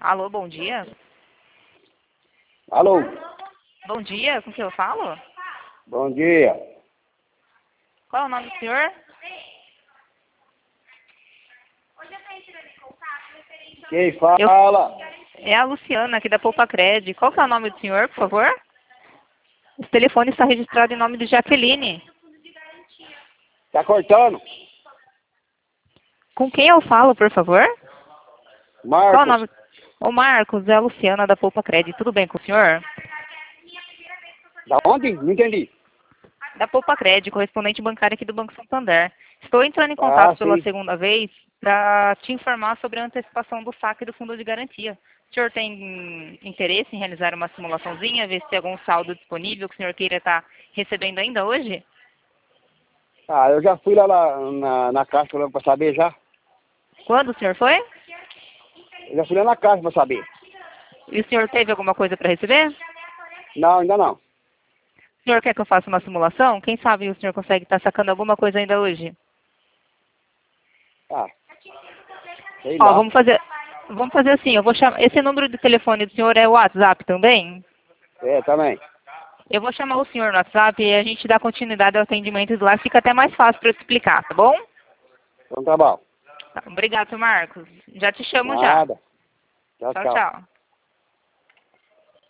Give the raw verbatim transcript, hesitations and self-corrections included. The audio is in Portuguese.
Alô, bom dia. Alô, Bom dia, com quem eu falo? bom dia. Qual é o nome do senhor? Quem fala? É a Luciana, aqui da Poupa Cred. Qual que é o nome do senhor, por favor? Esse telefone está registrado em nome de Jaqueline. Tá cortando? Com quem eu falo, por favor? Qual é o Marcos. nome? Ô Marcos, é a Luciana da Poupa Cred. Tudo bem com o senhor? Da onde? Não entendi. Da Poupa Cred, correspondente bancário aqui do Banco Santander. Estou entrando em Ah, contato pela sim. segunda vez para te informar sobre a antecipação do saque do fundo de garantia. O senhor tem interesse em realizar uma simulaçãozinha, ver se tem algum saldo disponível que o senhor queira estar recebendo ainda hoje? Ah, eu já fui lá na, na, na caixa lá pra saber já. Quando o senhor foi? Eu já fui lá na caixa pra saber. E o senhor teve alguma coisa para receber? Não, ainda não. O senhor quer que eu faça uma simulação? Quem sabe o senhor consegue estar sacando alguma coisa ainda hoje? Ah, sei Ó, lá. vamos fazer, vamos fazer assim, eu vou chamar, esse número de telefone do senhor é o WhatsApp também? É, também. Eu vou chamar o senhor no WhatsApp e a gente dá continuidade ao atendimento de lá, fica até mais fácil para eu te explicar, tá bom? Então tá bom. Tá, obrigado, Marcos. Já te chamo já. Nada. Tchau, Tchau, tchau. tchau.